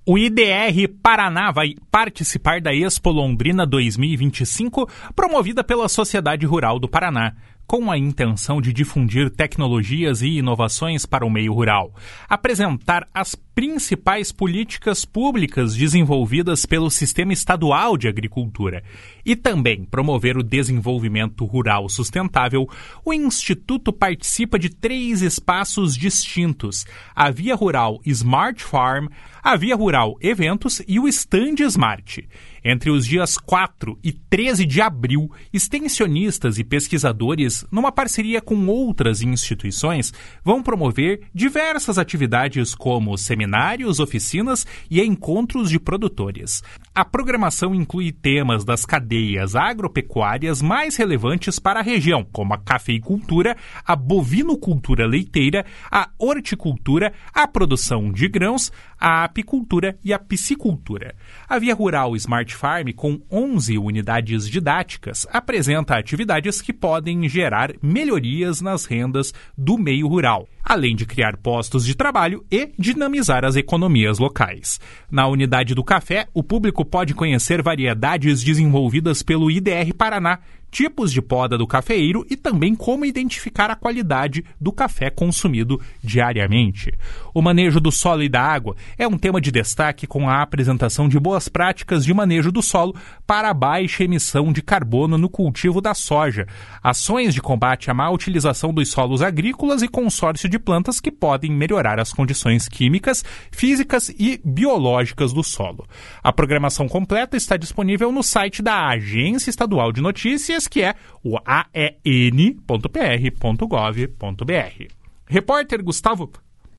O IDR Paraná vai participar da Expo Londrina 2025, promovida pela Sociedade Rural do Paraná, com a intenção de difundir tecnologias e inovações para o meio rural, apresentar as principais políticas públicas desenvolvidas pelo Sistema Estadual de Agricultura e também promover o desenvolvimento rural sustentável. O Instituto participa de 3 espaços distintos: a Via Rural Smart Farm, a Via Rural Eventos e o Stand Smart. Entre os dias 4 e 13 de abril, extensionistas e pesquisadores, numa parceria com outras instituições, vão promover diversas atividades como seminários, oficinas e encontros de produtores. A programação inclui temas das cadeias agropecuárias mais relevantes para a região, como a cafeicultura, a bovinocultura leiteira, a horticultura, a produção de grãos, a apicultura e a piscicultura. A Via Rural Smart Farm, com 11 unidades didáticas, apresenta atividades que podem gerar melhorias nas rendas do meio rural, além de criar postos de trabalho e dinamizar as economias locais. Na unidade do café, o público pode conhecer variedades desenvolvidas pelo IDR Paraná, tipos de poda do cafeeiro e também como identificar a qualidade do café consumido diariamente. O manejo do solo e da água é um tema de destaque, com a apresentação de boas práticas de manejo do solo para a baixa emissão de carbono no cultivo da soja, ações de combate à má utilização dos solos agrícolas e consórcio de plantas que podem melhorar as condições químicas, físicas e biológicas do solo. A programação completa está disponível no site da Agência Estadual de Notícias, que é o aen.pr.gov.br. Repórter Gustavo